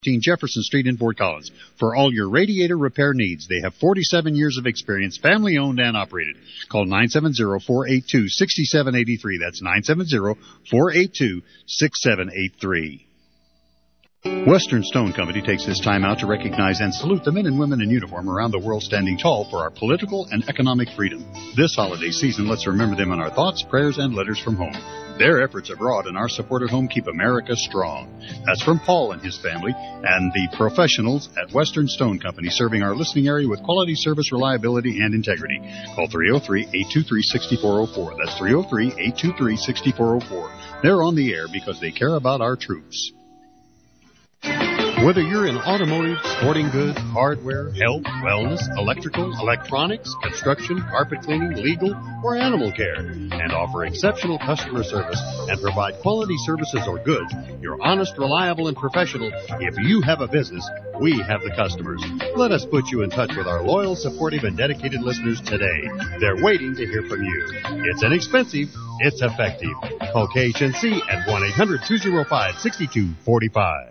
Jefferson Street in Fort Collins. For all your radiator repair needs, they have 47 years of experience, family owned and operated. Call 970-482-6783. That's 970-482-6783. Western Stone Company takes this time out to recognize and salute the men and women in uniform around the world standing tall for our political and economic freedom. This holiday season, let's remember them in our thoughts, prayers, and letters from home. Their efforts abroad and our support at home keep America strong. That's from Paul and his family and the professionals at Western Stone Company, serving our listening area with quality service, reliability, and integrity. Call 303-823-6404. That's 303-823-6404. They're on the air because they care about our troops. Whether you're in automotive, sporting goods, hardware, health, wellness, electrical, electronics, construction, carpet cleaning, legal, or animal care, and offer exceptional customer service and provide quality services or goods, you're honest, reliable, and professional. If you have a business, we have the customers. Let us put you in touch with our loyal, supportive, and dedicated listeners today. They're waiting to hear from you. It's inexpensive. It's effective. Call KHNC at 1-800-205-6245.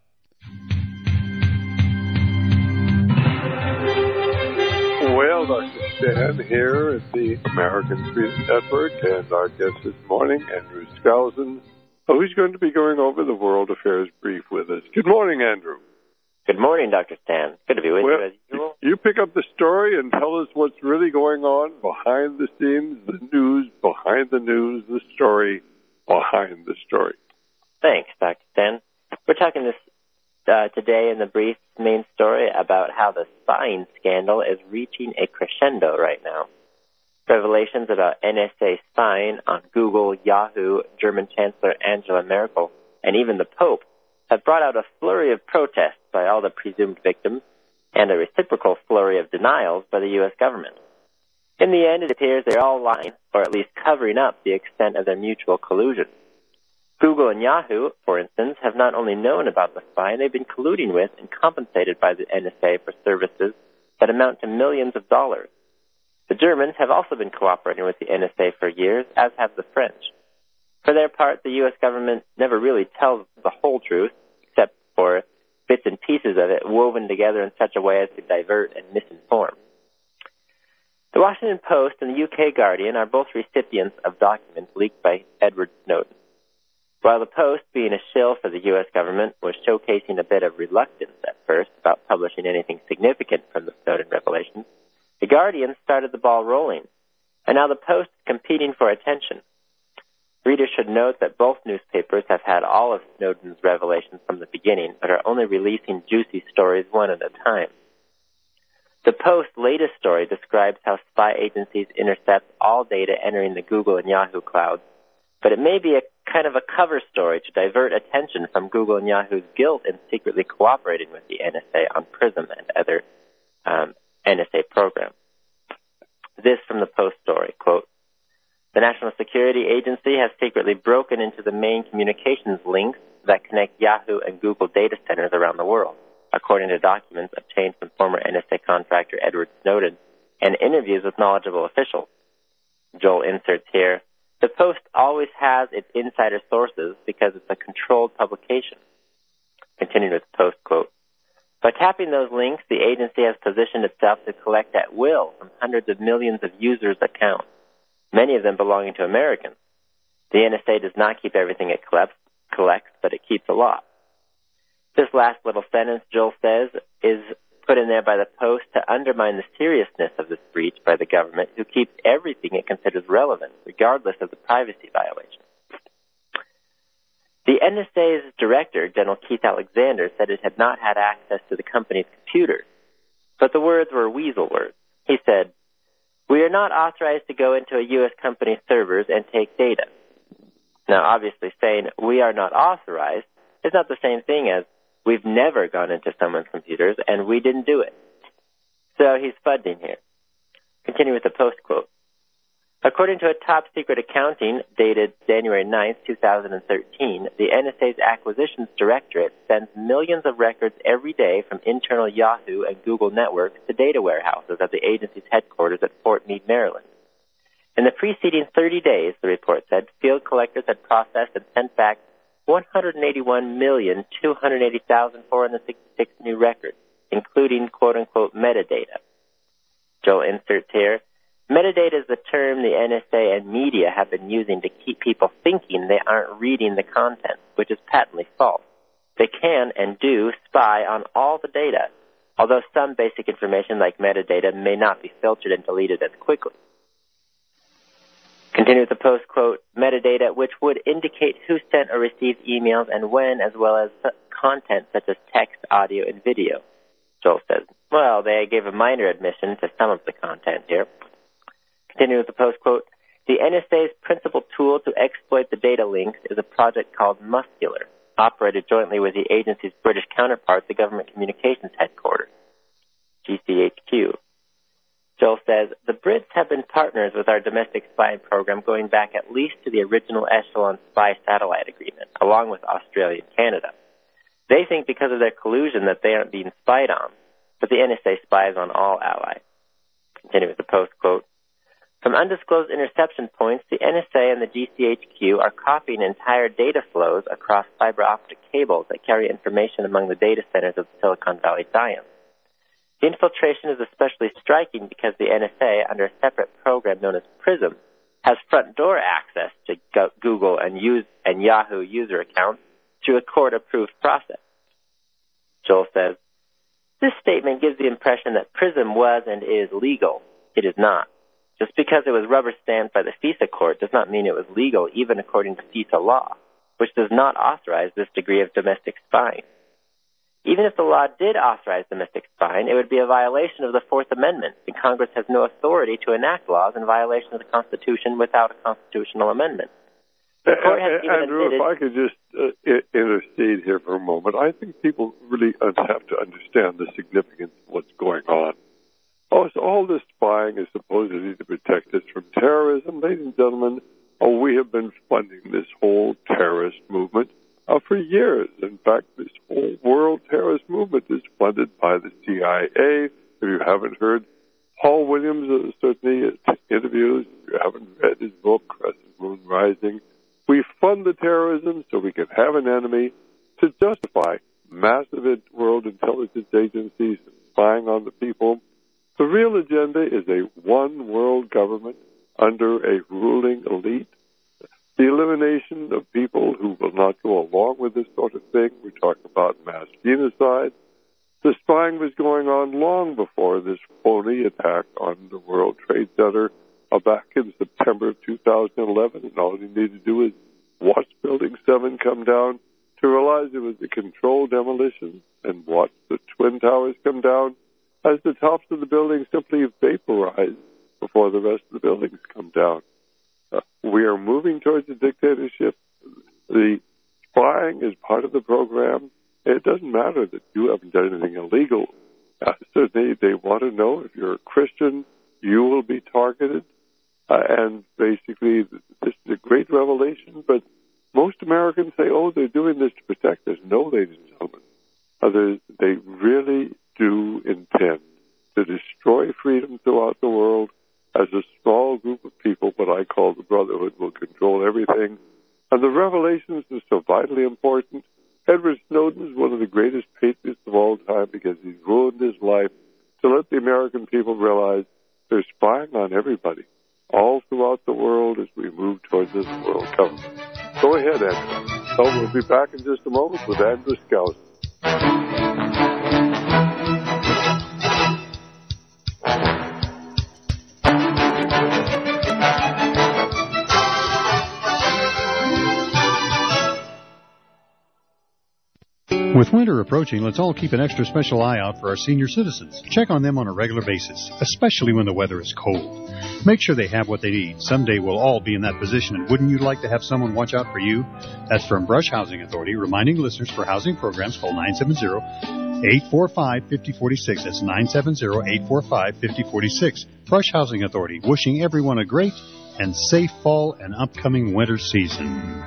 Well, Dr. Stan here at the American Freedom Network, and our guest this morning, Andrew Skousen, who's going to be going over the World Affairs Brief with us. Good morning, Andrew. Good morning, Dr. Stan. Good to be with you as usual. You pick up the story and tell us what's really going on behind the scenes, the news behind the news, the story behind the story. Thanks, Dr. Stan. We're talking this today in the brief main story about how the spying scandal is reaching a crescendo right now. Revelations about NSA spying on Google, Yahoo, German Chancellor Angela Merkel, and even the Pope have brought out a flurry of protests by all the presumed victims and a reciprocal flurry of denials by the U.S. government. In the end, it appears they're all lying, or at least covering up the extent of their mutual collusion. Google and Yahoo, for instance, have not only known about the spying, they've been colluding with and compensated by the NSA for services that amount to millions of dollars. The Germans have also been cooperating with the NSA for years, as have the French. For their part, the U.S. government never really tells the whole truth, except for bits and pieces of it woven together in such a way as to divert and misinform. The Washington Post and the UK Guardian are both recipients of documents leaked by Edward Snowden. While the Post, being a shill for the U.S. government, was showcasing a bit of reluctance at first about publishing anything significant from the Snowden revelations, the Guardian started the ball rolling, and now the Post is competing for attention. Readers should note that both newspapers have had all of Snowden's revelations from the beginning, but are only releasing juicy stories one at a time. The Post's latest story describes how spy agencies intercept all data entering the Google and Yahoo clouds, but it may be a kind of a cover story to divert attention from Google and Yahoo's guilt in secretly cooperating with the NSA on PRISM and other NSA programs. This from the Post story, quote, "The National Security Agency has secretly broken into the main communications links that connect Yahoo and Google data centers around the world, according to documents obtained from former NSA contractor Edward Snowden and interviews with knowledgeable officials." Joel inserts here, "The Post always has its insider sources because it's a controlled publication." Continuing with the Post, quote, "By tapping those links, the agency has positioned itself to collect at will from hundreds of millions of users' accounts, many of them belonging to Americans. The NSA does not keep everything it collects, but it keeps a lot." This last little sentence, Joel says, is put in there by the Post to undermine the seriousness of this breach by the government, who keeps everything it considers relevant, regardless of the privacy violation. The NSA's director, General Keith Alexander, said it had not had access to the company's computers, but the words were weasel words. He said, "We are not authorized to go into a U.S. company's servers and take data." Now, obviously, saying we are not authorized is not the same thing as we've never gone into someone's computers and we didn't do it. So he's fudging here. Continue with the Post quote. "According to a top-secret accounting dated January 9th, 2013, the NSA's Acquisitions Directorate sends millions of records every day from internal Yahoo and Google networks to data warehouses at the agency's headquarters at Fort Meade, Maryland. In the preceding 30 days, the report said, field collectors had processed and sent back 181,280,466 new records, including quote-unquote metadata. Joel inserts here, metadata is the term the NSA and media have been using to keep people thinking they aren't reading the content, which is patently false. They can and do spy on all the data, although some basic information like metadata may not be filtered and deleted as quickly. Continue with the post, quote, metadata, which would indicate who sent or received emails and when, as well as content such as text, audio, and video. Joel says, well, they gave a minor admission to some of the content here. Continue with the post, quote, the NSA's principal tool to exploit the data links is a project called Muscular, operated jointly with the agency's British counterpart, the Government Communications Headquarters, GCHQ. Joel says, the Brits have been partners with our domestic spying program going back at least to the original Echelon spy satellite agreement, along with Australia and Canada. They think because of their collusion that they aren't being spied on, but the NSA spies on all allies. Continue with the post, quote, from undisclosed interception points, the NSA and the GCHQ are copying entire data flows across fiber optic cables that carry information among the data centers of the Silicon Valley giants. The infiltration is especially striking because the NSA, under a separate program known as PRISM, has front door access to Google and Yahoo user accounts through a court-approved process. Joel says, this statement gives the impression that PRISM was and is legal. It is not. Just because it was rubber-stamped by the FISA court does not mean it was legal, even according to FISA law, which does not authorize this degree of domestic spying. Even if the law did authorize domestic spying, it would be a violation of the Fourth Amendment, and Congress has no authority to enact laws in violation of the Constitution without a constitutional amendment. The court has even Andrew, if I could just intercede here for a moment, I think people really have to understand the significance of what's going on. Oh, so all this spying is supposedly to protect us from terrorism. Ladies and gentlemen, we have been funding this whole terrorist movement for years. In fact, this whole world terrorist movement is funded by the CIA. If you haven't heard Paul Williams, certainly interviews, if you haven't read his book, Crescent Moon Rising, we fund the terrorism so we can have an enemy to justify massive world intelligence agencies spying on the people. The real agenda is a one world government under a ruling elite. The elimination of people who will not go along with this sort of thing. We talk about mass genocide. The spying was going on long before this phony attack on the World Trade Center back in September of 2011. And all you need to do is watch Building 7 come down to realize it was a controlled demolition, and watch the Twin Towers come down as the tops of the buildings simply vaporize before the rest of the buildings come down. We are moving towards a dictatorship. The spying is part of the program. It doesn't matter that you haven't done anything illegal. Certainly, they want to know if you're a Christian, you will be targeted. And basically, this is a great revelation. But most Americans say, oh, they're doing this to protect us. No, ladies and gentlemen. They really do intend to destroy freedom throughout the world. As a small group of people, what I call the Brotherhood, will control everything. And the revelations are so vitally important. Edward Snowden is one of the greatest patriots of all time because he's ruined his life to let the American people realize they're spying on everybody all throughout the world as we move towards this world government. Go ahead, Andrew. So we'll be back in just a moment with Andrew Skousen. With winter approaching, let's all keep an extra special eye out for our senior citizens. Check on them on a regular basis, especially when the weather is cold. Make sure they have what they need. Someday we'll all be in that position, and wouldn't you like to have someone watch out for you? That's from Brush Housing Authority, reminding listeners for housing programs, call 970-845-5046. That's 970-845-5046. Brush Housing Authority, wishing everyone a great and safe fall and upcoming winter season.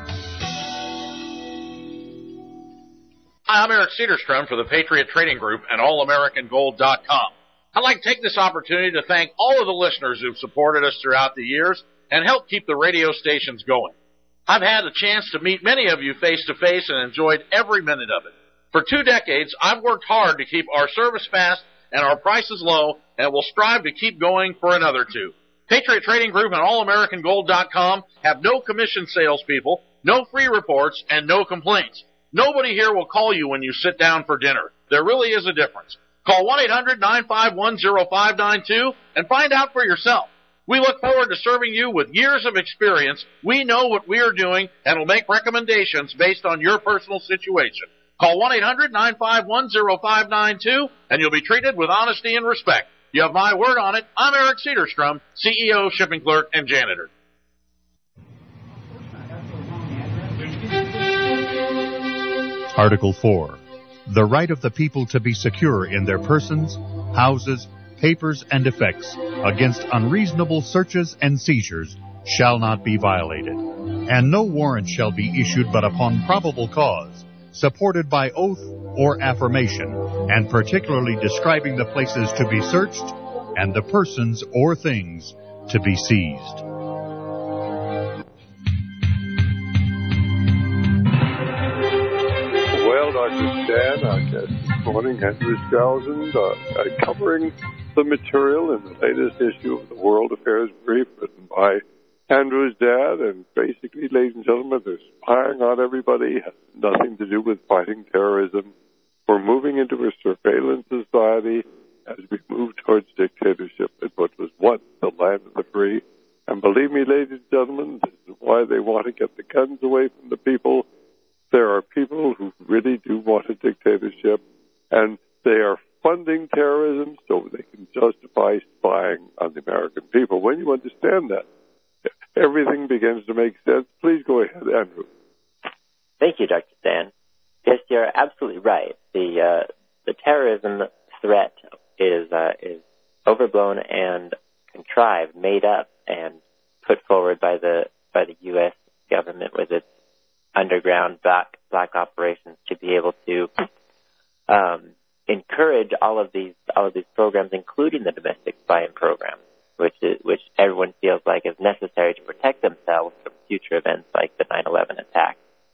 Hi, I'm Eric Cedarstrom for the Patriot Trading Group and AllAmericanGold.com. I'd like to take this opportunity to thank all of the listeners who've supported us throughout the years and helped keep the radio stations going. I've had a chance to meet many of you face to face and enjoyed every minute of it. For 2 decades, I've worked hard to keep our service fast and our prices low, and will strive to keep going for another 2. Patriot Trading Group and AllAmericanGold.com have no commission salespeople, no free reports, and no complaints. Nobody here will call you when you sit down for dinner. There really is a difference. Call 1-800-951-0592 and find out for yourself. We look forward to serving you with years of experience. We know what we are doing and will make recommendations based on your personal situation. Call 1-800-951-0592 and you'll be treated with honesty and respect. You have my word on it. I'm Eric Cedarstrom, CEO, shipping clerk, and janitor. Article 4. The right of the people to be secure in their persons, houses, papers, and effects against unreasonable searches and seizures shall not be violated, and no warrant shall be issued but upon probable cause, supported by oath or affirmation, and particularly describing the places to be searched and the persons or things to be seized. Well, Dr. Stan, our guest this morning, Andrew Skousen, covering the material in the latest issue of the World Affairs Brief written by Andrew's dad. And basically, ladies and gentlemen, they're spying on everybody. It has nothing to do with fighting terrorism. We're moving into a surveillance society as we move towards dictatorship in what was once the land of the free. And believe me, ladies and gentlemen, this is why they want to get the guns away from the people. There are people who really do want a dictatorship, and they are funding terrorism so they can justify spying on the American people. When you understand that, everything begins to make sense. Please go ahead, Andrew. Thank you, Dr. Stan. Yes, you're absolutely right. The terrorism threat is overblown and contrived, made up, and put forward by the U.S. government with its underground black operations to be able to encourage all of these programs, including the domestic spying program, which everyone feels like is necessary to protect themselves from future events like the 9/11 attack.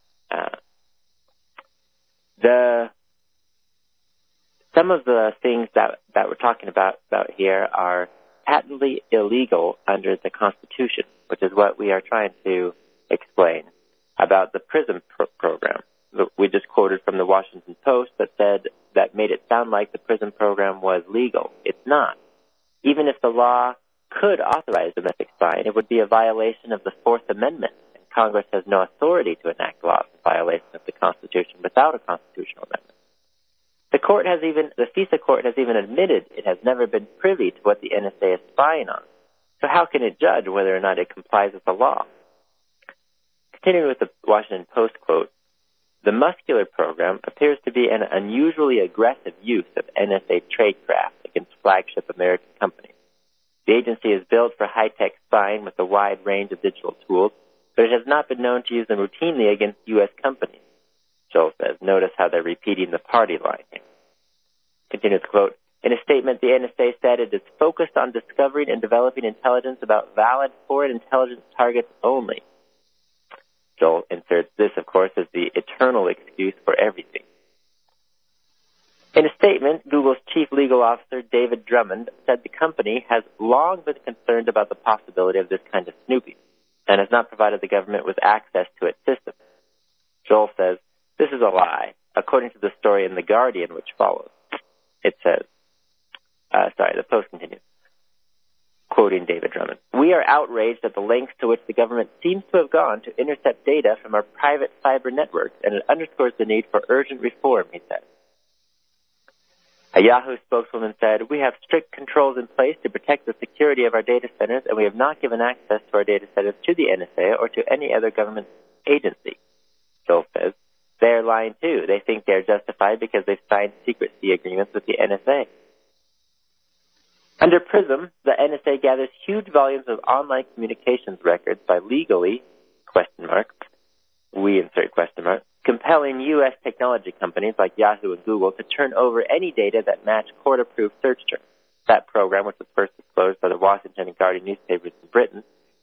Some of the things that we're talking about here are patently illegal under the Constitution, which is what we are trying to explain about the PRISM program. We just quoted from the Washington Post that made it sound like the PRISM program was legal. It's not. Even if the law could authorize domestic spying, it would be a violation of the Fourth Amendment. And Congress has no authority to enact laws in violation of the Constitution without a constitutional amendment. The FISA court has even admitted it has never been privy to what the NSA is spying on. So how can it judge whether or not it complies with the law? Continuing with the Washington Post quote, the Muscular program appears to be an unusually aggressive use of NSA tradecraft against flagship American companies. The agency is built for high-tech spying with a wide range of digital tools, but it has not been known to use them routinely against U.S. companies. Joel says, notice how they're repeating the party line here. Continues the quote, in a statement, the NSA said it is focused on discovering and developing intelligence about valid foreign intelligence targets only. Joel inserts this, of course, as the eternal excuse for everything. In a statement, Google's chief legal officer, David Drummond, said the company has long been concerned about the possibility of this kind of snooping and has not provided the government with access to its systems. Joel says, this is a lie, according to the story in The Guardian, which follows. It says, the Post continues, quoting David Drummond, we are outraged at the lengths to which the government seems to have gone to intercept data from our private cyber networks, and it underscores the need for urgent reform, he said. A Yahoo spokeswoman said, we have strict controls in place to protect the security of our data centers, and we have not given access to our data centers to the NSA or to any other government agency. Joel says, they're lying too. They think they're justified because they've signed secrecy agreements with the NSA. Under PRISM, the NSA gathers huge volumes of online communications records by legally, we insert question mark, compelling U.S. technology companies like Yahoo and Google to turn over any data that match court-approved search terms. That program, which was first disclosed by the Washington and Guardian newspapers in Britain,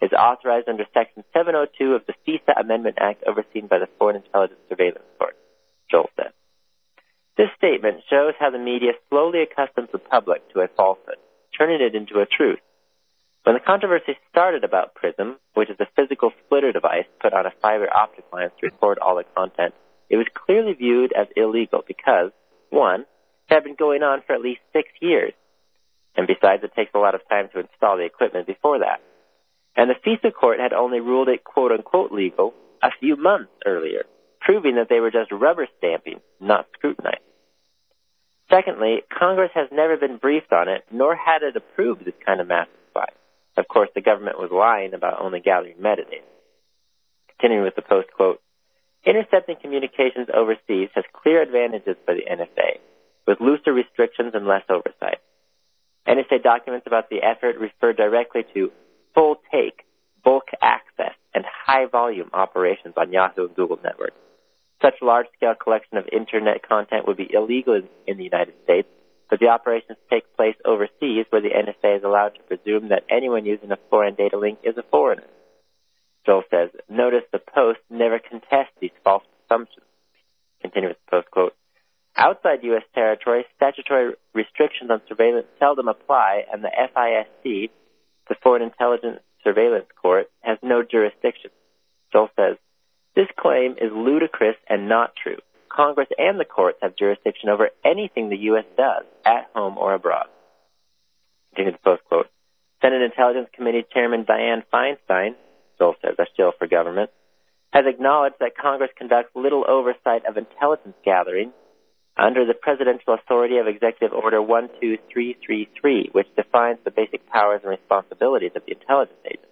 is authorized under Section 702 of the FISA Amendment Act overseen by the Foreign Intelligence Surveillance Court, Joel said. This statement shows how the media slowly accustoms the public to a falsehood, turning it into a truth. When the controversy started about PRISM, which is a physical splitter device put on a fiber optic line to record all the content, it was clearly viewed as illegal because, one, it had been going on for at least 6 years. And besides, it takes a lot of time to install the equipment before that. And the FISA court had only ruled it quote-unquote legal a few months earlier, proving that they were just rubber stamping, not scrutinizing. Secondly, Congress has never been briefed on it, nor had it approved this kind of massive spy. Of course, the government was lying about only gathering metadata. Continuing with the Post quote, intercepting communications overseas has clear advantages for the NSA, with looser restrictions and less oversight. NSA documents about the effort refer directly to full take, bulk access, and high-volume operations on Yahoo and Google networks. Such large-scale collection of Internet content would be illegal in the United States, but the operations take place overseas where the NSA is allowed to presume that anyone using a foreign data link is a foreigner. Joel says, notice the Post never contests these false assumptions. Continue with the Post quote, outside U.S. territory, statutory restrictions on surveillance seldom apply, and the FISC, the Foreign Intelligence Surveillance Court, has no jurisdiction. Joel says, this claim is ludicrous and not true. Congress and the courts have jurisdiction over anything the U.S. does, at home or abroad. Continue the Post quote, Senate Intelligence Committee Chairman Dianne Feinstein, Joel says, a shill for government, has acknowledged that Congress conducts little oversight of intelligence gathering under the presidential authority of Executive Order 12333, which defines the basic powers and responsibilities of the intelligence agency.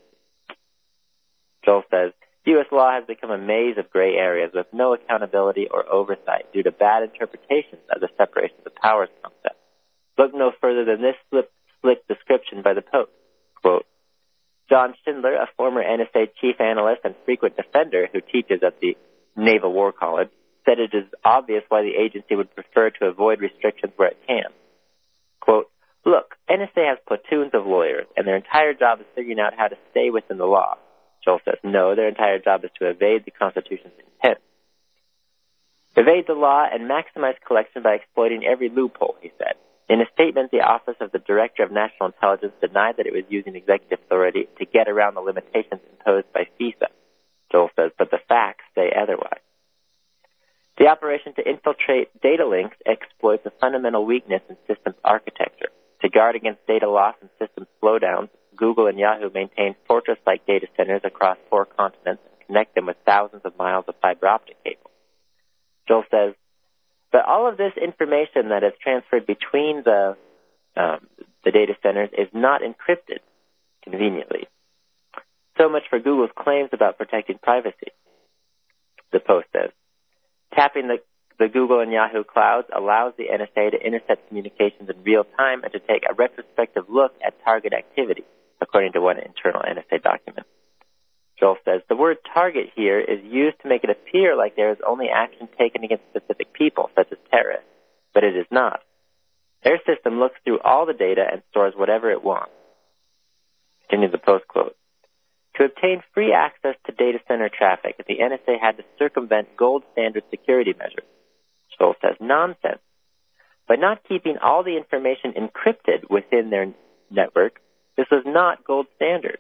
Joel says, U.S. law has become a maze of gray areas with no accountability or oversight due to bad interpretations of the separation of the powers concept. Look no further than this slick description by the Post. Quote, John Schindler, a former NSA chief analyst and frequent defender who teaches at the Naval War College, said it is obvious why the agency would prefer to avoid restrictions where it can. Quote, look, NSA has platoons of lawyers, and their entire job is figuring out how to stay within the law. Joel says, no, their entire job is to evade the Constitution's intent. Evade the law and maximize collection by exploiting every loophole, he said. In a statement, the Office of the Director of National Intelligence denied that it was using executive authority to get around the limitations imposed by FISA. Joel says, but the facts say otherwise. The operation to infiltrate data links exploits a fundamental weakness in systems architecture. To guard against data loss and system slowdowns, Google and Yahoo maintain fortress-like data centers across 4 continents and connect them with thousands of miles of fiber optic cable. Joel says, but all of this information that is transferred between the data centers is not encrypted conveniently. So much for Google's claims about protecting privacy. The Post says, tapping the Google and Yahoo clouds allows the NSA to intercept communications in real time and to take a retrospective look at target activity, according to one internal NSA document. Joel says, the word target here is used to make it appear like there is only action taken against specific people, such as terrorists, but it is not. Their system looks through all the data and stores whatever it wants. Continue the Post quote. To obtain free access to data center traffic, the NSA had to circumvent gold standard security measures. Joel says, nonsense. By not keeping all the information encrypted within their network, this was not gold standard.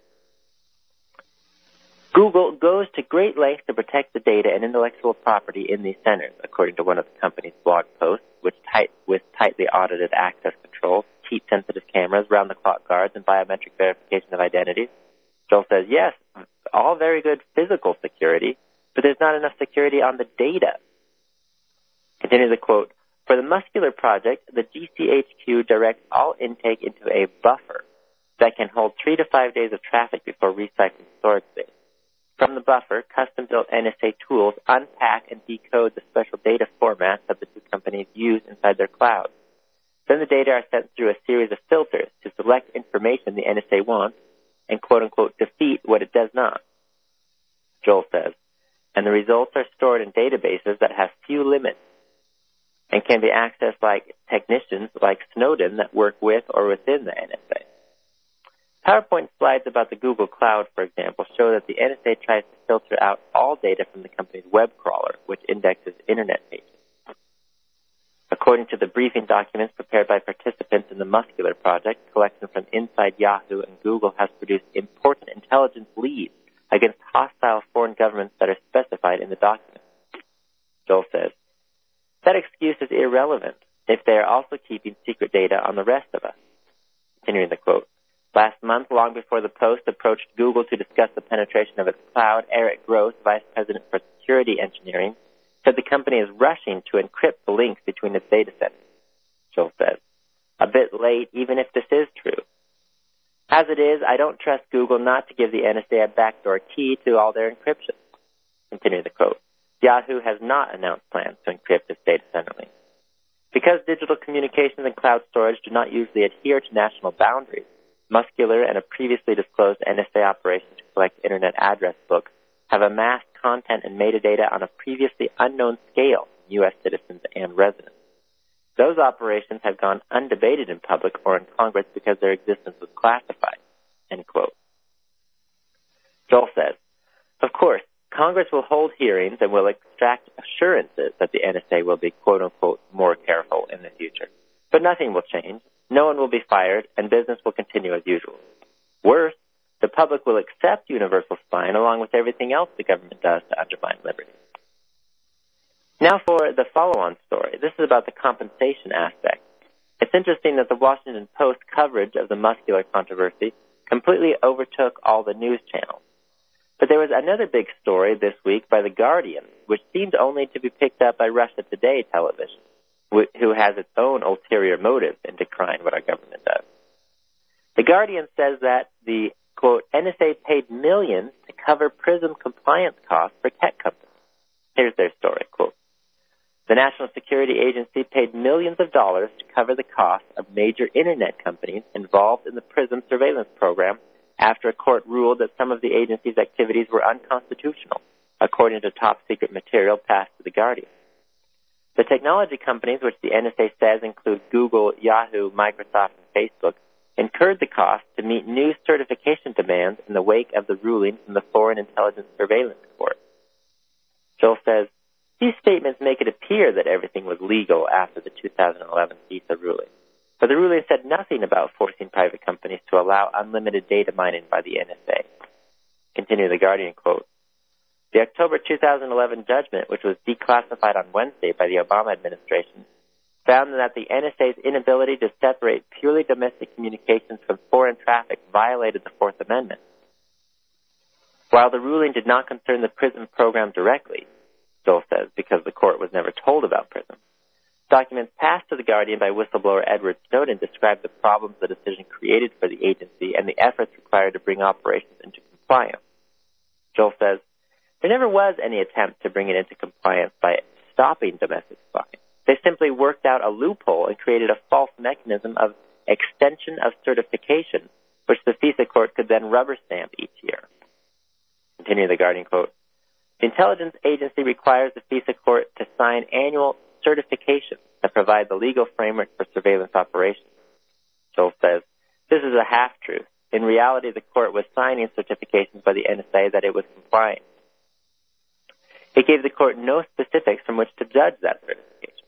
Google goes to great lengths to protect the data and intellectual property in these centers, according to one of the company's blog posts, with tightly audited access controls, heat-sensitive cameras, round-the-clock guards, and biometric verification of identities. Joel says, yes, all very good physical security, but there's not enough security on the data. Continue the quote, for the Muscular Project, the GCHQ directs all intake into a buffer that can hold 3 to 5 days of traffic before recycling storage space. From the buffer, custom-built NSA tools unpack and decode the special data formats that the two companies use inside their clouds. Then the data are sent through a series of filters to select information the NSA wants and quote-unquote defeat what it does not. Joel says, and the results are stored in databases that have few limits and can be accessed by technicians like Snowden that work with or within the NSA. PowerPoint slides about the Google Cloud, for example, show that the NSA tries to filter out all data from the company's web crawler, which indexes Internet pages. According to the briefing documents prepared by participants in the Muscular project, collection from inside Yahoo and Google has produced important intelligence leads against hostile foreign governments that are specified in the document. Joel says, that excuse is irrelevant if they are also keeping secret data on the rest of us. Continuing the quote, last month, long before the Post approached Google to discuss the penetration of its cloud, Eric Gross, Vice President for Security Engineering, said the company is rushing to encrypt the links between its data centers. Joel says, a bit late, even if this is true. As it is, I don't trust Google not to give the NSA a backdoor key to all their encryption. Continue the quote. Yahoo has not announced plans to encrypt its data center links. Because digital communications and cloud storage do not usually adhere to national boundaries, Muscular and a previously disclosed NSA operation to collect Internet address books have amassed content and metadata on a previously unknown scale from U.S. citizens and residents. Those operations have gone undebated in public or in Congress because their existence was classified, end quote. Joel says, of course, Congress will hold hearings and will extract assurances that the NSA will be, quote-unquote, more careful in the future. But nothing will change. No one will be fired, and business will continue as usual. Worse, the public will accept universal spying along with everything else the government does to undermine liberty. Now for the follow-on story. This is about the compensation aspect. It's interesting that the Washington Post coverage of the Muscular controversy completely overtook all the news channels. But there was another big story this week by The Guardian, which seemed only to be picked up by Russia Today television, who has its own ulterior motives in decrying what our government does. The Guardian says that the, quote, NSA paid millions to cover PRISM compliance costs for tech companies. Here's their story, quote, the National Security Agency paid millions of dollars to cover the costs of major Internet companies involved in the PRISM surveillance program after a court ruled that some of the agency's activities were unconstitutional, according to top-secret material passed to The Guardian. The technology companies, which the NSA says include Google, Yahoo, Microsoft, and Facebook, incurred the cost to meet new certification demands in the wake of the ruling from the Foreign Intelligence Surveillance Court. Joel says, these statements make it appear that everything was legal after the 2011 FISA ruling. But the ruling said nothing about forcing private companies to allow unlimited data mining by the NSA. Continue The Guardian, quote, the October 2011 judgment, which was declassified on Wednesday by the Obama administration, found that the NSA's inability to separate purely domestic communications from foreign traffic violated the Fourth Amendment. While the ruling did not concern the PRISM program directly, Joel says, because the court was never told about PRISM, documents passed to The Guardian by whistleblower Edward Snowden describe the problems the decision created for the agency and the efforts required to bring operations into compliance. Joel says, there never was any attempt to bring it into compliance by stopping domestic spying. They simply worked out a loophole and created a false mechanism of extension of certification, which the FISA court could then rubber stamp each year. Continue The Guardian, quote, the intelligence agency requires the FISA court to sign annual certifications that provide the legal framework for surveillance operations. Joel says, this is a half-truth. In reality, the court was signing certifications by the NSA that it was complying. It gave the court no specifics from which to judge that certification.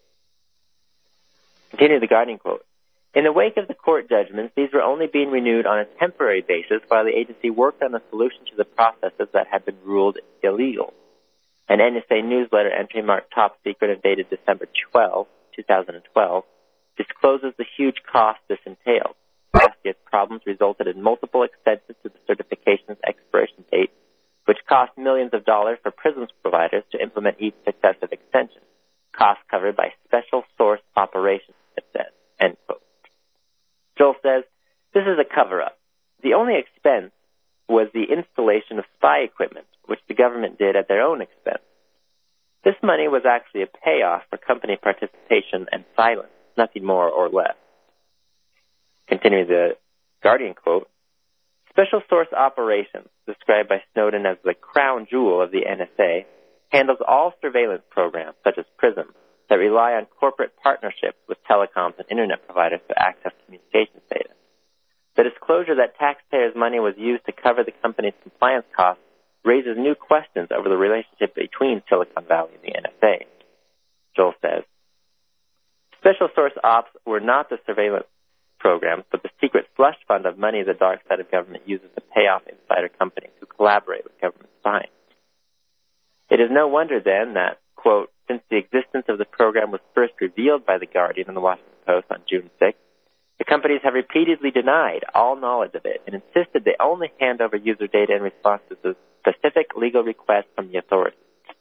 Continue The Guardian, quote, in the wake of the court judgments, these were only being renewed on a temporary basis while the agency worked on a solution to the processes that had been ruled illegal. An NSA newsletter entry marked top secret and dated December 12, 2012, discloses the huge cost this entailed. Last year's problems resulted in multiple extensions to the certification's expiration date, which cost millions of dollars for PRISM's providers to implement each successive extension, costs covered by special source operations, it says, end quote. Joel says, this is a cover-up. The only expense was the installation of spy equipment, which the government did at their own expense. This money was actually a payoff for company participation and silence, nothing more or less. Continuing The Guardian, quote, special source operations, described by Snowden as the crown jewel of the NSA, handles all surveillance programs, such as PRISM, that rely on corporate partnerships with telecoms and internet providers to access communications data. The disclosure that taxpayers' money was used to cover the company's compliance costs raises new questions over the relationship between Silicon Valley and the NSA. Joel says, Special Source Ops were not the surveillance programs, but the secret slush fund of money the dark side of government uses to pay off insider companies who collaborate with government spies. It is no wonder, then, that, quote, since the existence of the program was first revealed by The Guardian and The Washington Post on June 6th, the companies have repeatedly denied all knowledge of it and insisted they only hand over user data in response to specific legal requests from the authorities.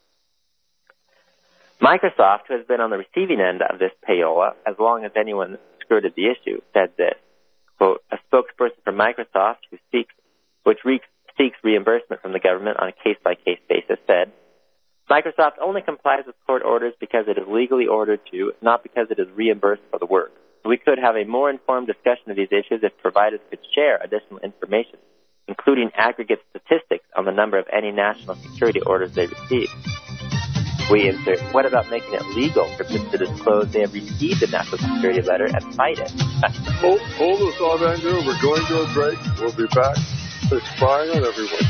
Microsoft, who has been on the receiving end of this payola as long as anyone skirted the issue, said this, quote, a spokesperson for Microsoft which seeks reimbursement from the government on a case-by-case basis, said, Microsoft only complies with court orders because it is legally ordered to, not because it is reimbursed for the work. We could have a more informed discussion of these issues if providers could share additional information, including aggregate statistics on the number of any national security orders they receive. We insert, what about making it legal for people to disclose they have received a national security letter and fight it? Hold the thought, Andrew. We're going to a break. We'll be back. They're spying on everyone.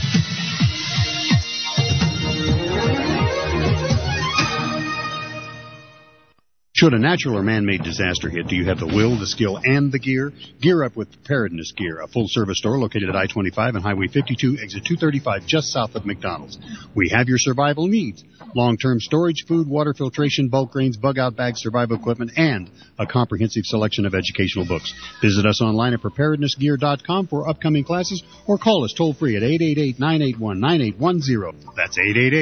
Should a natural or man-made disaster hit, do you have the will, the skill, and the gear? Gear up with Preparedness Gear, a full-service store located at I-25 and Highway 52, exit 235, just south of McDonald's. We have your survival needs. Long-term storage, food, water filtration, bulk grains, bug-out bags, survival equipment, and a comprehensive selection of educational books. Visit us online at preparednessgear.com for upcoming classes or call us toll-free at 888-981-9810. That's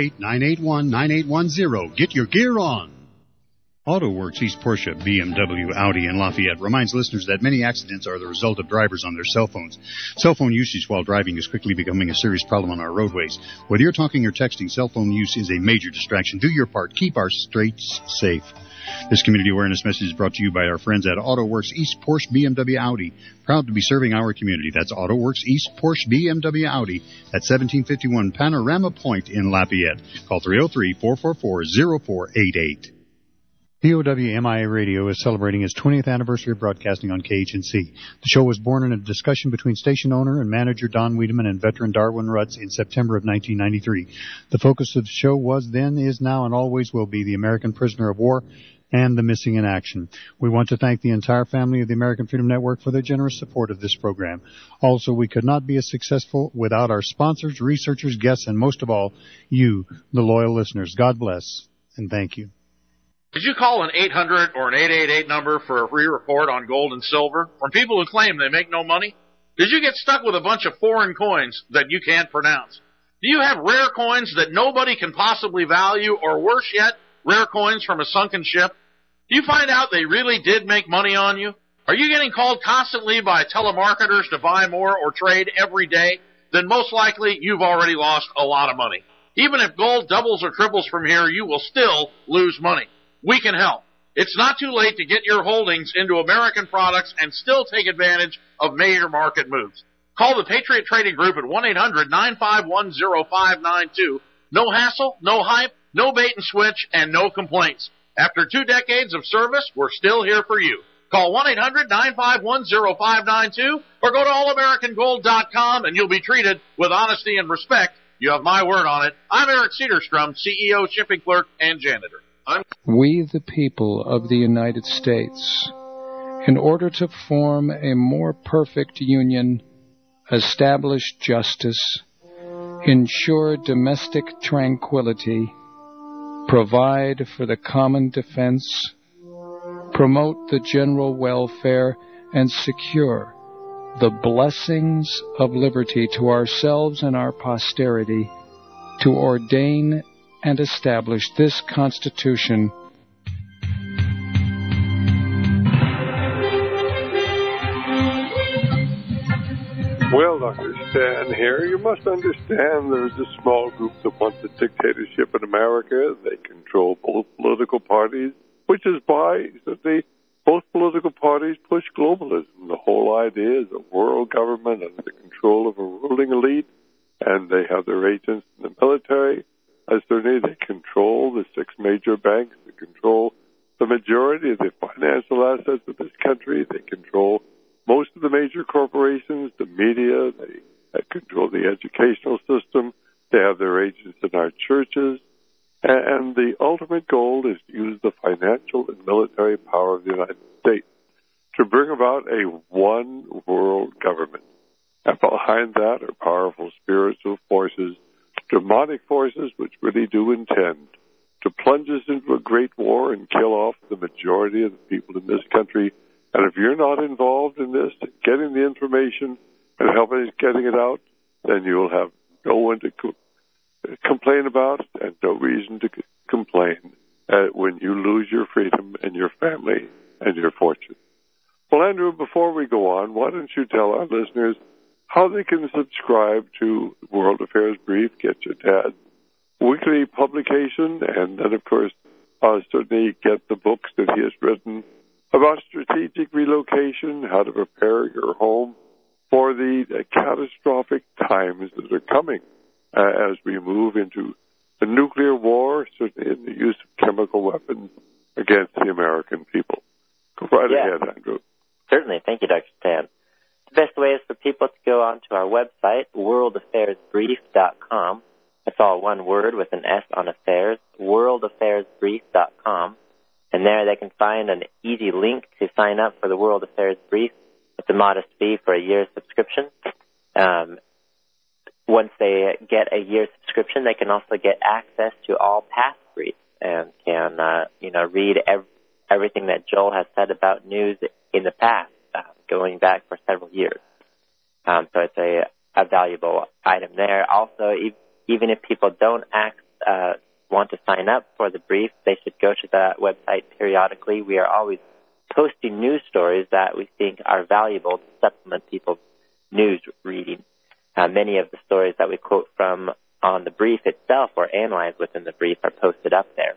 888-981-9810. Get your gear on. AutoWorks East Porsche, BMW, Audi, and Lafayette reminds listeners that many accidents are the result of drivers on their cell phones. Cell phone usage while driving is quickly becoming a serious problem on our roadways. Whether you're talking or texting, cell phone use is a major distraction. Do your part. Keep our streets safe. This community awareness message is brought to you by our friends at AutoWorks East Porsche, BMW, Audi. Proud to be serving our community. That's AutoWorks East Porsche, BMW, Audi at 1751 Panorama Point in Lafayette. Call 303-444-0488. POWMIA Radio is celebrating its 20th anniversary of broadcasting on KHNC. The show was born in a discussion between station owner and manager Don Wiedemann and veteran Darwin Rutz in September of 1993. The focus of the show was then, is now, and always will be the American prisoner of war and the missing in action. We want to thank the entire family of the American Freedom Network for their generous support of this program. Also, we could not be as successful without our sponsors, researchers, guests, and most of all, you, the loyal listeners. God bless, and thank you. Did you call an 800 or an 888 number for a free report on gold and silver from people who claim they make no money? Did you get stuck with a bunch of foreign coins that you can't pronounce? Do you have rare coins that nobody can possibly value, or worse yet, rare coins from a sunken ship? Do you find out they really did make money on you? Are you getting called constantly by telemarketers to buy more or trade every day? Then most likely you've already lost a lot of money. Even if gold doubles or triples from here, you will still lose money. We can help. It's not too late to get your holdings into American products and still take advantage of major market moves. Call the Patriot Trading Group at 1-800-951-0592. No hassle, no hype, no bait and switch, and no complaints. After 2 decades of service, we're still here for you. Call 1-800-951-0592 or go to allamericangold.com and you'll be treated with honesty and respect. You have my word on it. I'm Eric Cedarstrom, CEO, shipping clerk, and janitor. We, the people of the United States, in order to form a more perfect union, establish justice, ensure domestic tranquility, provide for the common defense, promote the general welfare, and secure the blessings of liberty to ourselves and our posterity, to ordain and establish this Constitution. Well, Dr. Stan here. You must understand there's a small group that wants a dictatorship in America. They control both political parties, which is why both political parties push globalism. The whole idea is a world government under the control of a ruling elite, and they have their agents in the military. Certainly, they control the 6 major banks. They control the majority of the financial assets of this country. They control most of the major corporations, the media, they control the educational system. They have their agents in our churches. And the ultimate goal is to use the financial and military power of the United States to bring about a one world government. And behind that are powerful spiritual forces, demonic forces which really do intend to plunge us into a great war and kill off the majority of the people in this country. And if you're not involved in this, getting the information and helping us getting it out, then you'll have no one to complain about and no reason to complain when you lose your freedom and your family and your fortune. Well, Andrew, before we go on, why don't you tell our listeners how they can subscribe to World Affairs Brief, get your dad's weekly publication, and then, of course, certainly get the books that he has written about strategic relocation, how to prepare your home for the catastrophic times that are coming as we move into a nuclear war, certainly in the use of chemical weapons against the American people. Go right ahead, Andrew. Certainly. Thank you, Dr. Stan. The best way is for people to go onto our website, worldaffairsbrief.com. That's all one word with an S on affairs, worldaffairsbrief.com. And there they can find an easy link to sign up for the World Affairs Brief with a modest fee for a year's subscription. Once they get a year's subscription, they can also get access to all past briefs and can, read everything that Joel has said about news in the past, going back for several years. So it's a valuable item there. Also, even if people don't want to sign up for the brief, they should go to the website periodically. We are always posting news stories that we think are valuable to supplement people's news reading. Many of the stories that we quote from on the brief itself or analyzed within the brief are posted up there.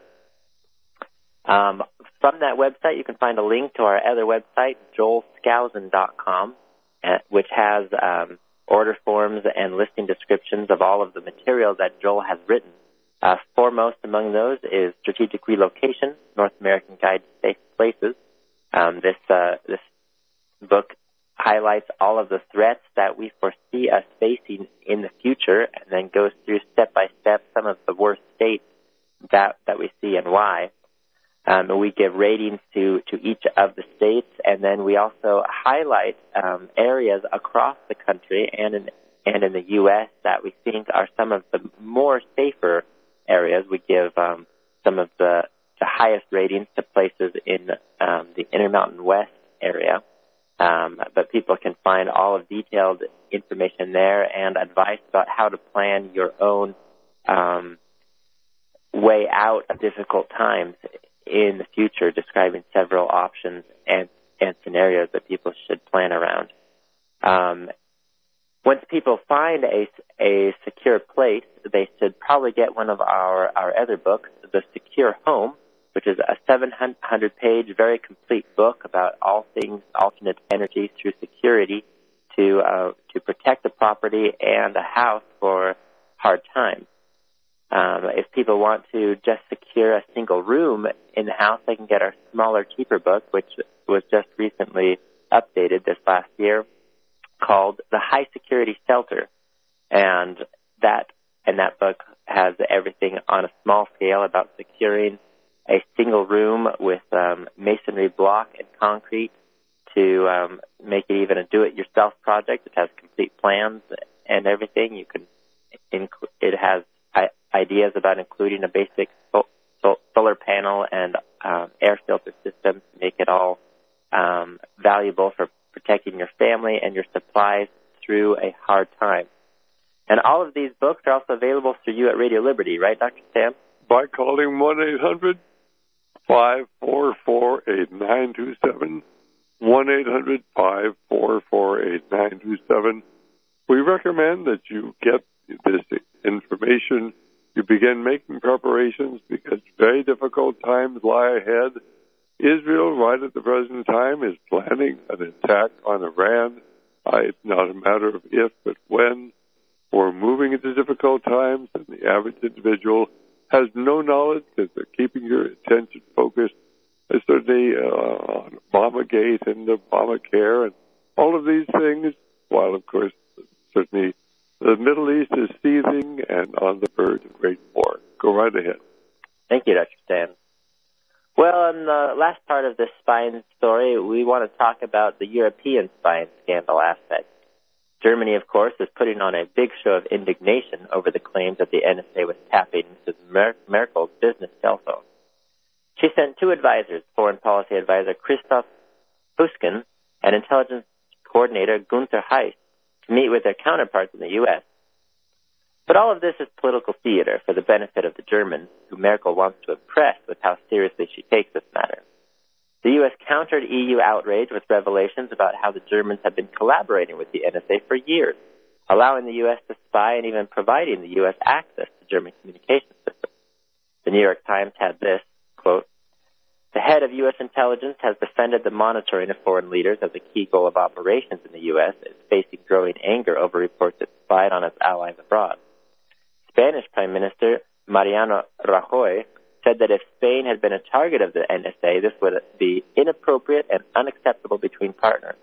From that website, you can find a link to our other website, joelskousen.com, which has order forms and listing descriptions of all of the material that Joel has written. Foremost among those is Strategic Relocation, North American Guide to Safe Places. This book highlights all of the threats that we foresee us facing in the future and then goes through step by step some of the worst states that we see and why. We give ratings to each of the states, and then we also highlight areas across the country and in the U.S. that we think are some of the more safer areas. We give some of the highest ratings to places in the Intermountain West area. But people can find all of detailed information there and advice about how to plan your own way out of difficult times in the future, describing several options and scenarios that people should plan around. Once people find a secure place, they should probably get one of our other books, The Secure Home, which is a 700-page, very complete book about all things alternate energy through security to protect the property and a house for hard times. If people want to just secure a single room in the house, they can get our smaller, cheaper book, which was just recently updated this last year, called The High Security Shelter. And that book has everything on a small scale about securing a single room with masonry block and concrete to make it even a do-it-yourself project. It has complete plans and everything. It has ideas about including a basic solar panel and air filter system to make it all valuable for protecting your family and your supplies through a hard time. And all of these books are also available through you at Radio Liberty, right, Dr. Sam? By calling 1-800-544-8927, 1-800-544-8927. We recommend that you get this information. You begin making preparations because very difficult times lie ahead. Israel, right at the present time, is planning an attack on Iran. It's not a matter of if, but when. We're moving into difficult times, and the average individual has no knowledge because they're keeping your attention focused, certainly on Obamagate and Obamacare all of these things, while, of course, certainly the Middle East is seething and on the verge of great war. Go right ahead. Thank you, Dr. Stan. Well, in the last part of this spying story, we want to talk about the European spying scandal aspect. Germany, of course, is putting on a big show of indignation over the claims that the NSA was tapping Mrs. Merkel's business cell phone. She sent two advisors, Foreign Policy Advisor Christoph Husken and Intelligence Coordinator Gunther Heiss, to meet with their counterparts in the U.S. But all of this is political theater for the benefit of the Germans, who Merkel wants to impress with how seriously she takes this matter. The U.S. countered EU outrage with revelations about how the Germans have been collaborating with the NSA for years, allowing the U.S. to spy and even providing the U.S. access to German communication systems. The New York Times had this, quote, "The head of U.S. intelligence has defended the monitoring of foreign leaders as a key goal of operations in the U.S. is facing growing anger over reports it spied on its allies abroad. Spanish Prime Minister Mariano Rajoy said that if Spain had been a target of the NSA, this would be inappropriate and unacceptable between partners.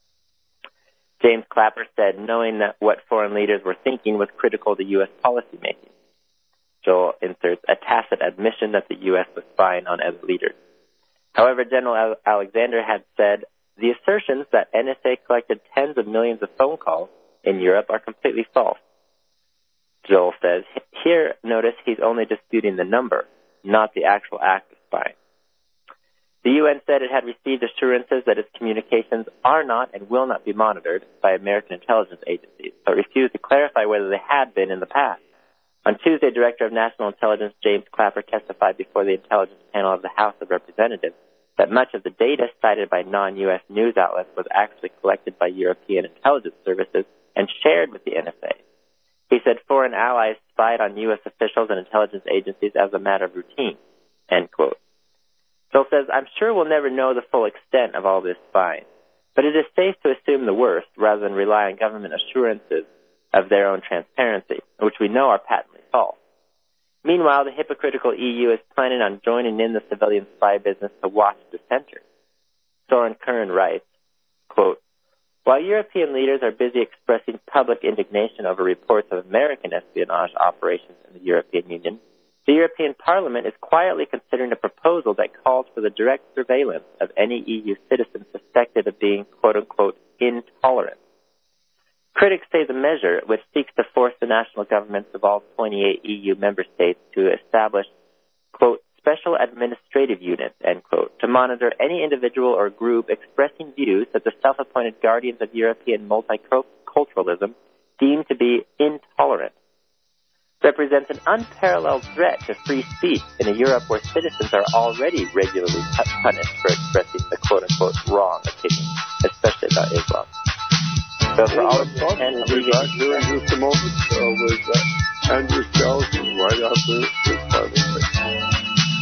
James Clapper said knowing that what foreign leaders were thinking was critical to U.S. policymaking. Joel inserts a tacit admission that the U.S. was spying on other leaders. However, General Alexander had said the assertions that NSA collected tens of millions of phone calls in Europe are completely false. Joel says, here, notice he's only disputing the number, not the actual act of spying. The UN said it had received assurances that its communications are not and will not be monitored by American intelligence agencies, but refused to clarify whether they had been in the past. On Tuesday, Director of National Intelligence James Clapper testified before the Intelligence Panel of the House of Representatives that much of the data cited by non-U.S. news outlets was actually collected by European intelligence services and shared with the NSA. He said foreign allies spied on U.S. officials and intelligence agencies as a matter of routine, end quote. Joel says, I'm sure we'll never know the full extent of all this spying, but it is safe to assume the worst rather than rely on government assurances of their own transparency, which we know are patently false. Meanwhile, the hypocritical EU is planning on joining in the civilian spy business to watch dissenters. Soren Kern writes, quote, while European leaders are busy expressing public indignation over reports of American espionage operations in the European Union, the European Parliament is quietly considering a proposal that calls for the direct surveillance of any EU citizen suspected of being, quote-unquote, intolerant. Critics say the measure, which seeks to force the national governments of all 28 EU member states to establish, quote, special administrative units, end quote, to monitor any individual or group expressing views that the self-appointed guardians of European multiculturalism deem to be intolerant, represents an unparalleled threat to free speech in a Europe where citizens are already regularly punished for expressing the quote-unquote wrong opinion, especially about Islam. So for all of this, and we'll be back here in just a moment with Andrew Skousen right after this part of the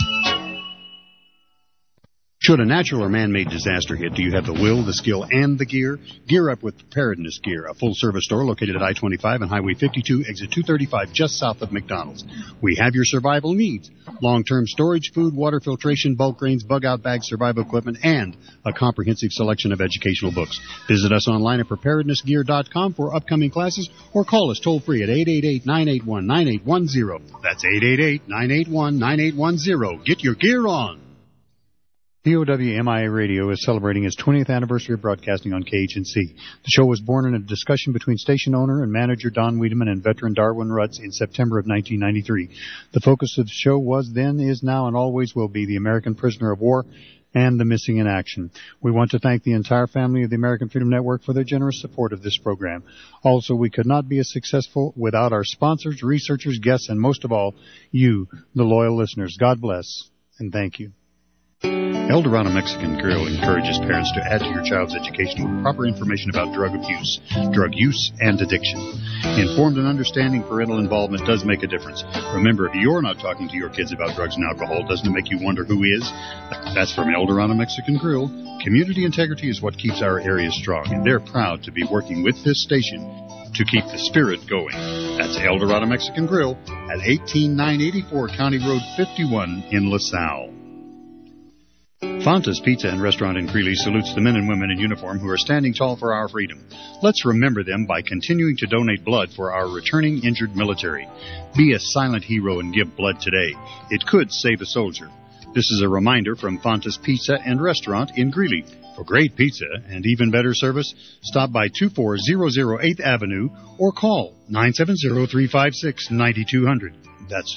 Should a natural or man-made disaster hit, do you have the will, the skill, and the gear? Gear up with Preparedness Gear, a full-service store located at I-25 and Highway 52, exit 235, just south of McDonald's. We have your survival needs. Long-term storage, food, water filtration, bulk grains, bug-out bags, survival equipment, and a comprehensive selection of educational books. Visit us online at preparednessgear.com for upcoming classes or call us toll-free at 888-981-9810. That's 888-981-9810. Get your gear on. POWMIA Radio is celebrating its 20th anniversary of broadcasting on KHNC. The show was born in a discussion between station owner and manager Don Wiedemann and veteran Darwin Rutz in September of 1993. The focus of the show was then, is now, and always will be the American prisoner of war and the missing in action. We want to thank the entire family of the American Freedom Network for their generous support of this program. Also, we could not be as successful without our sponsors, researchers, guests, and most of all, you, the loyal listeners. God bless, and thank you. El Dorado Mexican Grill encourages parents to add to your child's education with proper information about drug abuse, drug use, and addiction. Informed and understanding parental involvement does make a difference. Remember, if you're not talking to your kids about drugs and alcohol, doesn't it make you wonder who is? That's from El Dorado Mexican Grill. Community integrity is what keeps our area strong, and they're proud to be working with this station to keep the spirit going. That's El Dorado Mexican Grill at 18984 County Road 51 in LaSalle. Fonta's Pizza and Restaurant in Greeley salutes the men and women in uniform who are standing tall for our freedom. Let's remember them by continuing to donate blood for our returning injured military. Be a silent hero and give blood today. It could save a soldier. This is a reminder from Fonta's Pizza and Restaurant in Greeley. For great pizza and even better service, stop by 24008 8th Avenue or call 970-356-9200. That's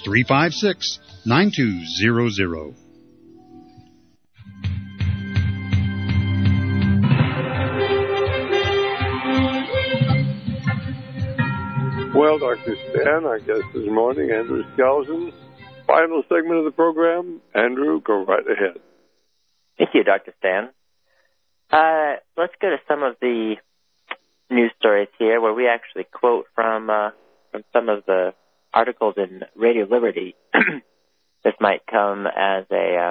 356-9200. Well, Dr. Stan, our guest this morning, Andrew Skousen. Final segment of the program. Andrew, go right ahead. Thank you, Dr. Stan. Let's go to some of the news stories here where we actually quote from some of the articles in Radio Liberty. This might come as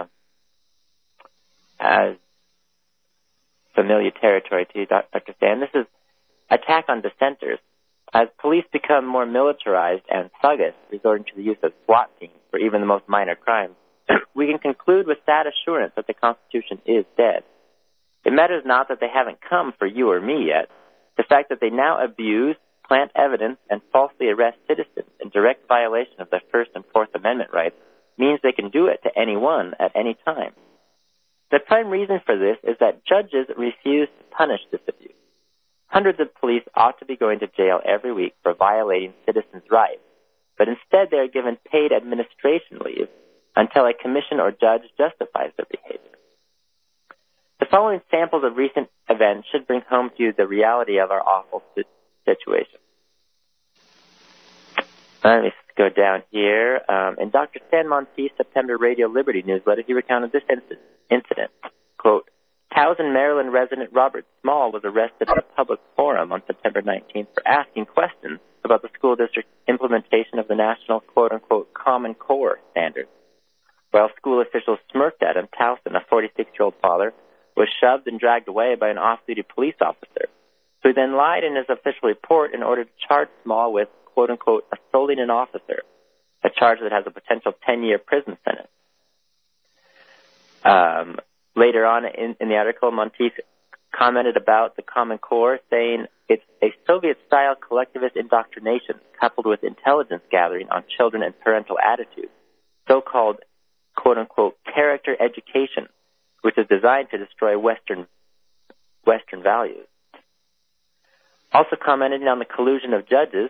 familiar territory to you, Dr. Stan. This is attack on dissenters. As police become more militarized and thuggish, resorting to the use of SWAT teams for even the most minor crimes, we can conclude with sad assurance that the Constitution is dead. It matters not that they haven't come for you or me yet. The fact that they now abuse, plant evidence, and falsely arrest citizens in direct violation of their First and Fourth Amendment rights means they can do it to anyone at any time. The prime reason for this is that judges refuse to punish this abuse. Hundreds of police ought to be going to jail every week for violating citizens' rights, but instead they are given paid administration leave until a commission or judge justifies their behavior. The following samples of recent events should bring home to you the reality of our awful situation. Let me go down here. In Dr. Stan Monteith's September Radio Liberty newsletter, he recounted this incident. Quote, Towson, Maryland resident Robert Small was arrested at a public forum on September 19th for asking questions about the school district's implementation of the national quote-unquote Common Core standards. While school officials smirked at him, Towson, a 46-year-old father, was shoved and dragged away by an off-duty police officer. So he then lied in his official report in order to charge Small with quote-unquote assaulting an officer, a charge that has a potential 10-year prison sentence. Later on in the article, Monteith commented about the Common Core, saying it's a Soviet-style collectivist indoctrination coupled with intelligence gathering on children and parental attitudes, so-called, quote-unquote, character education, which is designed to destroy Western values. Also commenting on the collusion of judges,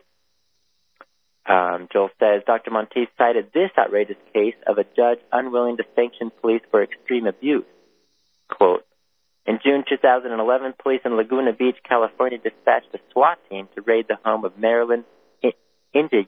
Joel says, Dr. Monteith cited this outrageous case of a judge unwilling to sanction police for extreme abuse. Quote, in June 2011, police in Laguna Beach, California, dispatched a SWAT team to raid the home of Marilyn India.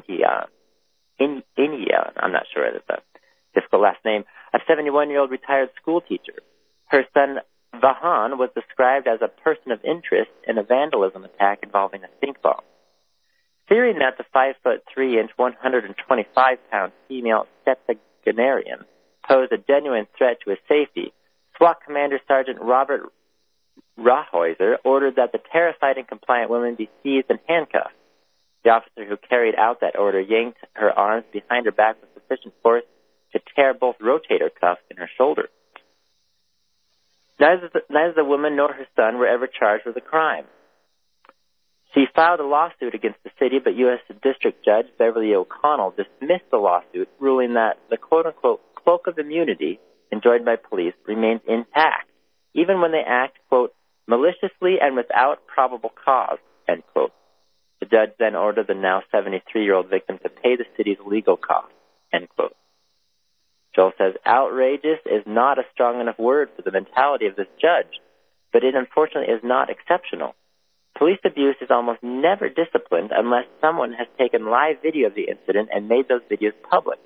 I'm not sure it's a difficult last name, a 71-year-old retired school teacher. Her son, Vahan, was described as a person of interest in a vandalism attack involving a stink bomb. Fearing that the 5'3" 125-pound female septuagenarian posed a genuine threat to his safety, SWAT Commander Sergeant Robert Rahhäuser ordered that the terrified and compliant woman be seized and handcuffed. The officer who carried out that order yanked her arms behind her back with sufficient force to tear both rotator cuffs in her shoulder. Neither the woman nor her son were ever charged with a crime. She filed a lawsuit against the city, but U.S. District Judge Beverly O'Connell dismissed the lawsuit, ruling that the quote-unquote cloak of immunity enjoyed by police remains intact, even when they act, quote, maliciously and without probable cause, end quote. The judge then ordered the now 73-year-old victim to pay the city's legal costs, end quote. Joel says, outrageous is not a strong enough word for the mentality of this judge, but it unfortunately is not exceptional. Police abuse is almost never disciplined unless someone has taken live video of the incident and made those videos public.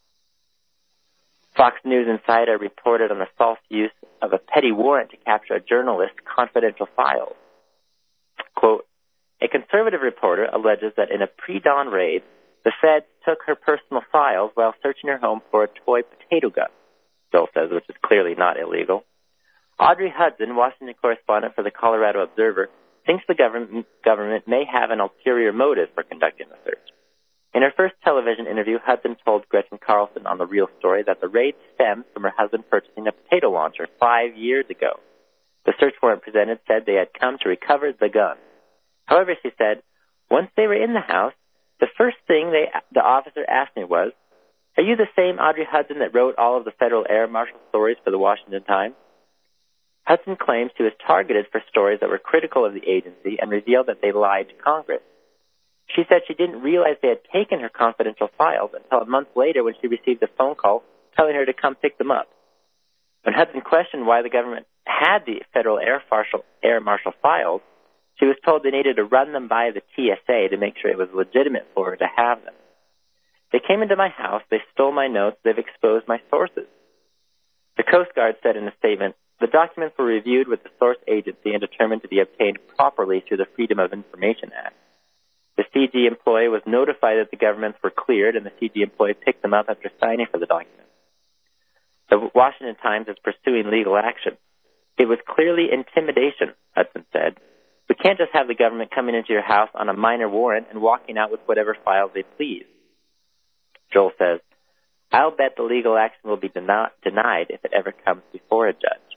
Fox News Insider reported on the false use of a petty warrant to capture a journalist's confidential files. Quote, a conservative reporter alleges that in a pre-dawn raid, the feds took her personal files while searching her home for a toy potato gun, Joel says, which is clearly not illegal. Audrey Hudson, Washington correspondent for the Colorado Observer, thinks the government may have an ulterior motive for conducting the search. In her first television interview, Hudson told Gretchen Carlson on The Real Story that the raid stemmed from her husband purchasing a potato launcher 5 years ago. The search warrant presented said they had come to recover the gun. However, she said, once they were in the house, the first thing the officer asked me was, "Are you the same Audrey Hudson that wrote all of the federal air marshal stories for the Washington Times?" Hudson claims she was targeted for stories that were critical of the agency and revealed that they lied to Congress. She said she didn't realize they had taken her confidential files until a month later when she received a phone call telling her to come pick them up. When Hudson questioned why the government had the federal air marshal files, she was told they needed to run them by the TSA to make sure it was legitimate for her to have them. "They came into my house, they stole my notes, they've exposed my sources." The Coast Guard said in a statement, "The documents were reviewed with the source agency and determined to be obtained properly through the Freedom of Information Act. The CG employee was notified that the governments were cleared, and the CG employee picked them up after signing for the documents." The Washington Times is pursuing legal action. "It was clearly intimidation," Hudson said. "We can't just have the government coming into your house on a minor warrant and walking out with whatever files they please." Joel says, "I'll bet the legal action will be denied if it ever comes before a judge."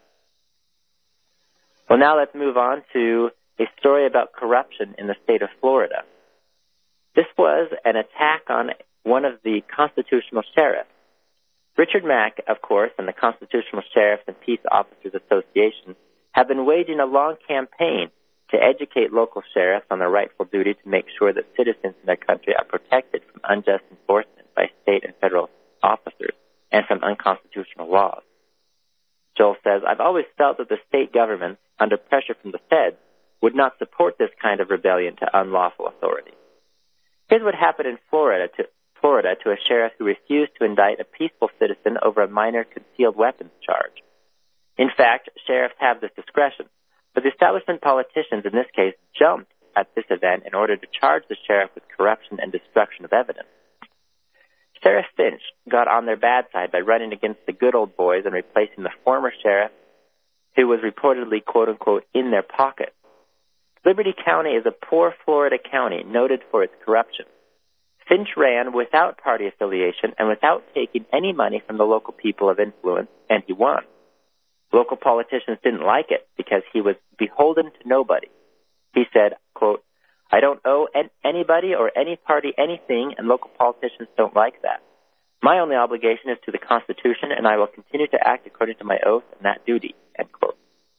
Well, now let's move on to a story about corruption in the state of Florida. This was an attack on one of the constitutional sheriffs. Richard Mack, of course, and the Constitutional Sheriffs and Peace Officers Association have been waging a long campaign to educate local sheriffs on their rightful duty to make sure that citizens in their country are protected from unjust enforcement by state and federal officers and from unconstitutional laws. Joel says, "I've always felt that the state governments, under pressure from the feds, would not support this kind of rebellion to unlawful authority." Here's what happened in Florida to a sheriff who refused to indict a peaceful citizen over a minor concealed weapons charge. In fact, sheriffs have this discretion, but the establishment politicians in this case jumped at this event in order to charge the sheriff with corruption and destruction of evidence. Sheriff Finch got on their bad side by running against the good old boys and replacing the former sheriff who was reportedly, quote-unquote, in their pocket. Liberty County is a poor Florida county noted for its corruption. Finch ran without party affiliation and without taking any money from the local people of influence, and he won. Local politicians didn't like it because he was beholden to nobody. He said, quote, "I don't owe anybody or any party anything, and local politicians don't like that. My only obligation is to the Constitution, and I will continue to act according to my oath and that duty," end quote.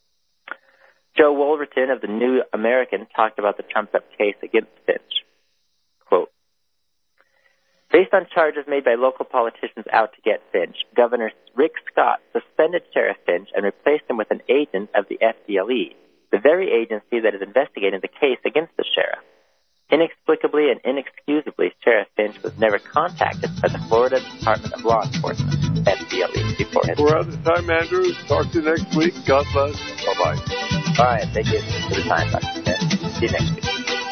Joe Wolverton of the New American talked about the trumped-up case against Finch. Quote, "Based on charges made by local politicians out to get Finch, Governor Rick Scott suspended Sheriff Finch and replaced him with an agent of the FDLE, the very agency that is investigating the case against the sheriff. Inexplicably and inexcusably, Sheriff Finch was never contacted by the Florida Department of Law Enforcement, FDLE, before his..." We're out of time, Andrew. Talk to you next week. God bless. Bye-bye. All right, thank you for the time, Dr. Ken. See you next week.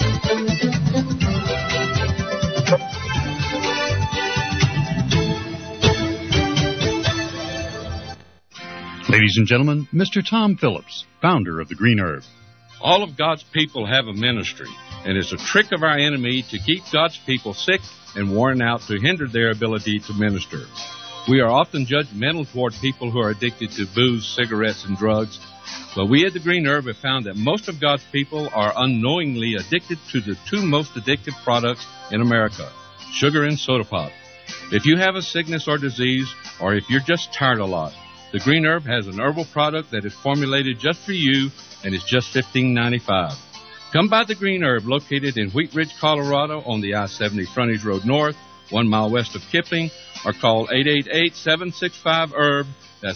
Ladies and gentlemen, Mr. Tom Phillips, founder of the Green Herb. All of God's people have a ministry, and it's a trick of our enemy to keep God's people sick and worn out to hinder their ability to minister. We are often judgmental toward people who are addicted to booze, cigarettes, and drugs, but we at the Green Herb have found that most of God's people are unknowingly addicted to the two most addictive products in America, sugar and soda pop. If you have a sickness or disease, or if you're just tired a lot, the Green Herb has an herbal product that is formulated just for you, and it's just $15.95. Come by the Green Herb, located in Wheat Ridge, Colorado, on the I-70 Frontage Road North, 1 mile west of Kipling, or call 888-765-HERB. That's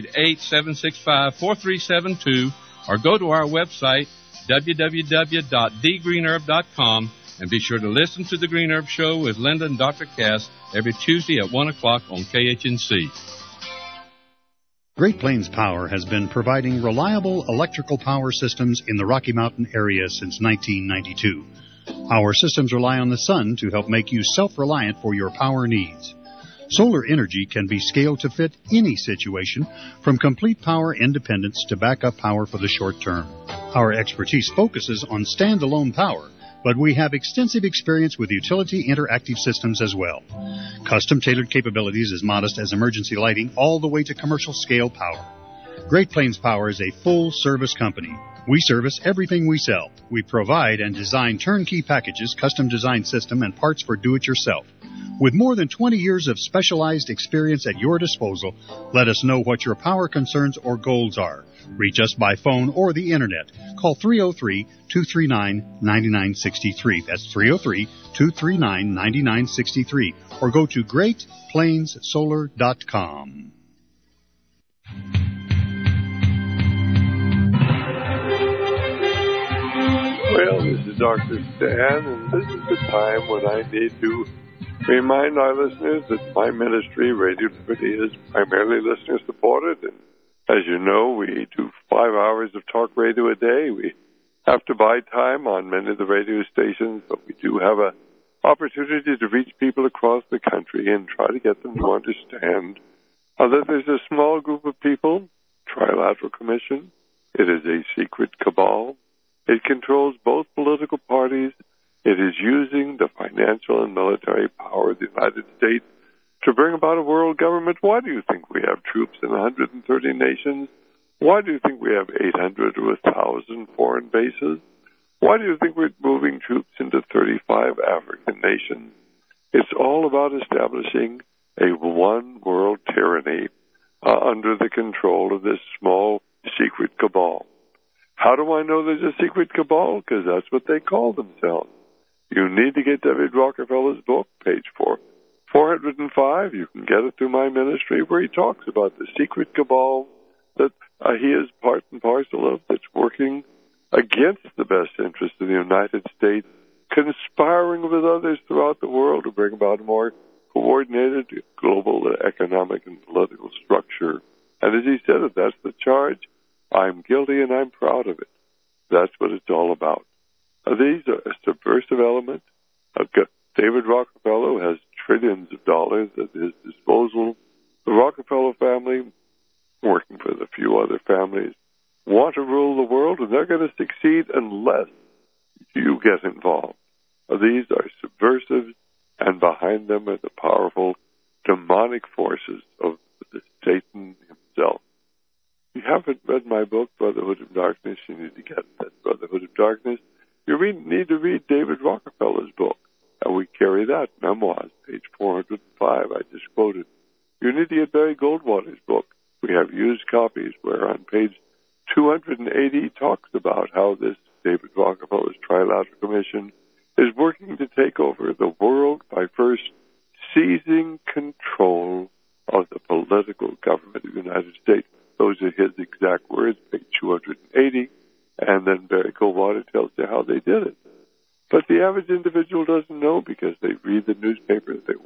888-765-4372, or go to our website, www.thegreenherb.com, and be sure to listen to The Green Herb Show with Linda and Dr. Cass every Tuesday at 1 o'clock on KHNC. Great Plains Power has been providing reliable electrical power systems in the Rocky Mountain area since 1992. Our systems rely on the sun to help make you self-reliant for your power needs. Solar energy can be scaled to fit any situation, from complete power independence to backup power for the short term. Our expertise focuses on standalone power but we have extensive experience with utility interactive systems as well. Custom-tailored capabilities as modest as emergency lighting all the way to commercial-scale power. Great Plains Power is a full-service company. We service everything we sell. We provide and design turnkey packages, custom-designed system, and parts for do-it-yourself. With more than 20 years of specialized experience at your disposal, let us know what your power concerns or goals are. Reach us by phone or the Internet. Call 303-239-9963. That's 303-239-9963. Or go to GreatPlainsSolar.com. Well, this is Dr. Stan, and this is the time when I need to remind our listeners that my ministry, Radio Liberty, is primarily listener-supported. And as you know, we do 5 hours of talk radio a day. We have to buy time on many of the radio stations, but we do have an opportunity to reach people across the country and try to get them to understand that there's a small group of people, Trilateral Commission. It is a secret cabal. It controls both political parties. It is using the financial and military power of the United States to bring about a world government. Why do you think we have troops in 130 nations? Why do you think we have 800 or 1,000 foreign bases? Why do you think we're moving troops into 35 African nations? It's all about establishing a one-world tyranny under the control of this small secret cabal. How do I know there's a secret cabal? Because that's what they call themselves. You need to get David Rockefeller's book, page 405. You can get it through my ministry, where he talks about the secret cabal that he is part and parcel of, that's working against the best interest of the United States, conspiring with others throughout the world to bring about a more coordinated global economic and political structure. And as he said, if that's the charge, I'm guilty and I'm proud of it. That's what it's all about. These are a subversive element. David Rockefeller has trillions of dollars at his disposal. The Rockefeller family, working for the few other families, want to rule the world, and they're going to succeed unless you get involved. These are subversives, and behind them are the powerful demonic forces of Satan himself. If you haven't read my book, Brotherhood of Darkness, you need to get that, Brotherhood of Darkness. You need to read David Rockefeller's book, and we carry that, Memoirs, page 405, I just quoted. You need to get Barry Goldwater's book. We have used copies where on page 280 he talks about how this David Rockefeller's Trilateral Commission is working to take over the world by first seizing control of the political government of the United States. Those are his exact words, page 280, and then Barry Goldwater tells you how they did it. But the average individual doesn't know because they read the newspaper, they